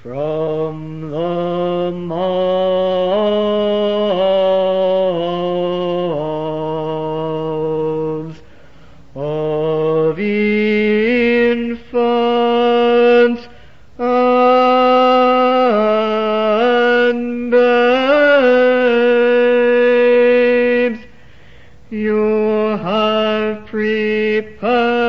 from the mouths of infants and babes, you have prepared